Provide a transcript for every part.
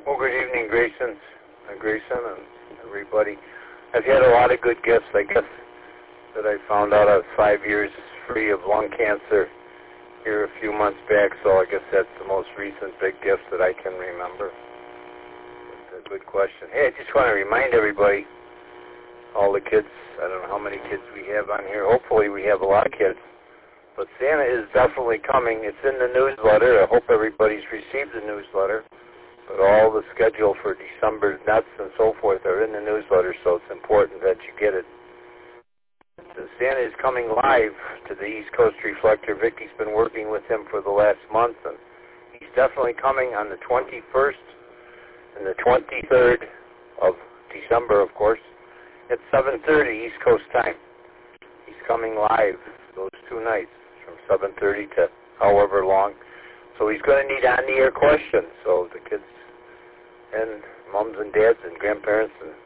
Well, good evening, Grayson and everybody. I've had a lot of good gifts, I guess, that I found out I was 5 years free of lung cancer here a few months back, so I guess that's the most recent big gift that I can remember. It's a good question. Hey, I just want to remind everybody, all the kids, I don't know how many kids we have on here. Hopefully we have a lot of kids. But Santa is definitely coming. It's in the newsletter. I hope everybody's received the newsletter. But all the schedule for December's nuts and so forth are in the newsletter, so it's important that you get it. Santa is coming live to the East Coast Reflector. Vicky's been working with him for the last month, and he's definitely coming on the 21st and the 23rd of December, of course, at 7:30 East Coast time. He's coming live those 2 nights from 7:30 to however long. So he's going to need on-the-air questions, so the kids and moms and dads and grandparents and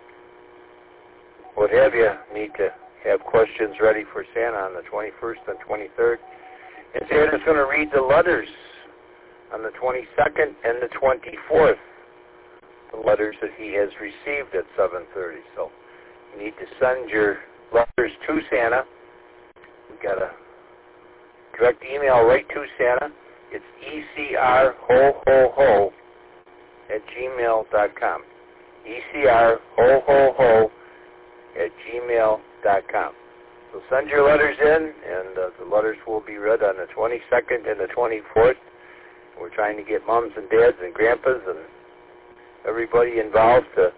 what have you need to have questions ready for Santa on the 21st and 23rd. And Santa's going to read the letters on the 22nd and the 24th, the letters that he has received at 7:30. So you need to send your letters to Santa. We've got a direct email right to Santa. It's ecrhohoho@gmail.com. ecrhohoho@gmail.com. So send your letters in, and the letters will be read on the 22nd and the 24th. We're trying to get moms and dads and grandpas and everybody involved to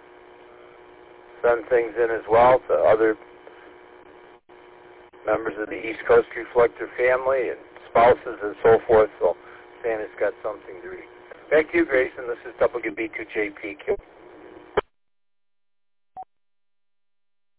send things in as well to other members of the East Coast Reflector family and spouses and so forth, so Santa's got something to read. Back to you, Grayson. This is WB2JPQ.